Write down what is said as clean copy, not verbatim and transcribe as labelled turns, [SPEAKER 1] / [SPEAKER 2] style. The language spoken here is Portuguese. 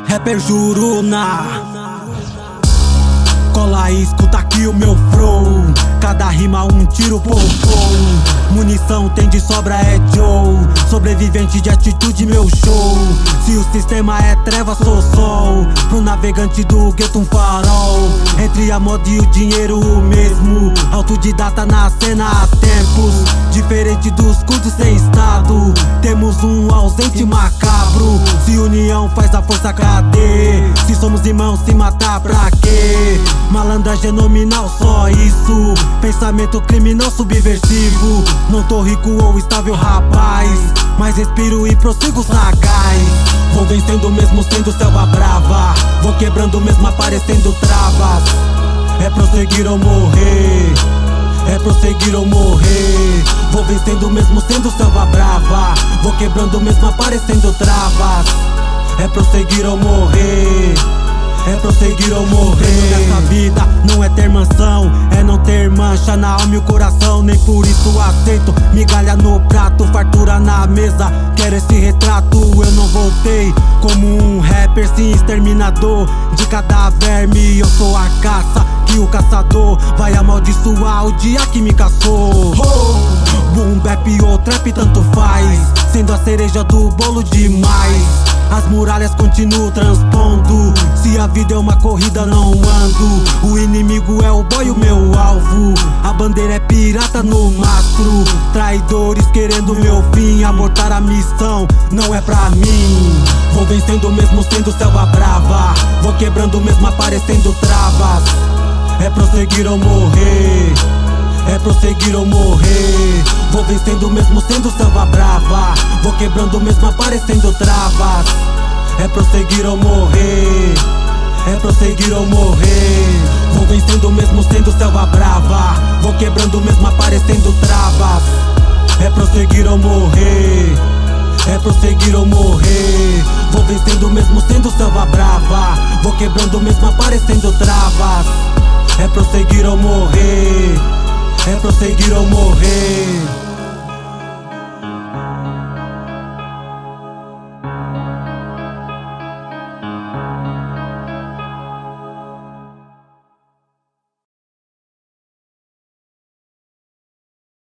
[SPEAKER 1] Rapper Juruna, cola e escuta aqui o meu flow. Cada rima um tiro, pô. Munição tem de sobra, é Joe. Sobrevivente de atitude, meu show. Se o sistema é treva, sou sol. Pro navegante do gueto um farol. Entre a moda e o dinheiro o mesmo. Autodidata na cena há tempos. Diferente dos curdos sem estado. Temos um ausente macabro. Se união faz a força, cadê? Se somos irmãos, se matar pra quê? Malandragem nominal, só isso. Pensamento criminal subversivo. Não tô rico ou estável, rapaz, mas respiro e prossigo sagaz. Vou vencendo mesmo sendo selva brava. Vou quebrando mesmo aparecendo travas. É prosseguir ou morrer. É prosseguir ou morrer. Vou vencendo mesmo sendo selva brava. Vou quebrando mesmo aparecendo travas. É prosseguir ou morrer. É prosseguir ou morrer. Nessa vida não é ter mansão, é não ter mancha na alma e o coração. Nem por isso aceito migalha no prato, fartura na mesa. Quero esse retrato, eu não voltei como um rapper, sim, exterminador de cada verme. Eu sou a caça que o caçador vai amaldiçoar o dia que me caçou. Boom bap ou trap tanto faz, sendo a cereja do bolo demais. As muralhas continuam transpondo. Se a vida é uma corrida, não ando. O inimigo é o boy, o meu alvo. A bandeira é pirata no mastro. Traidores querendo meu fim. Abortar a missão não é pra mim. Vou vencendo mesmo sendo selva brava. Vou quebrando mesmo aparecendo travas. É prosseguir ou morrer. É prosseguir ou morrer. Vou vencendo mesmo sendo selva brava. Vou quebrando mesmo aparecendo travas. É prosseguir ou morrer. É prosseguir ou morrer. Vou vencendo mesmo sendo selva brava. Vou quebrando mesmo aparecendo travas. É prosseguir ou morrer. É prosseguir ou morrer. Vou vencendo mesmo sendo selva brava. Vou quebrando mesmo aparecendo travas. É prosseguir ou morrer. É prosseguir ou morrer.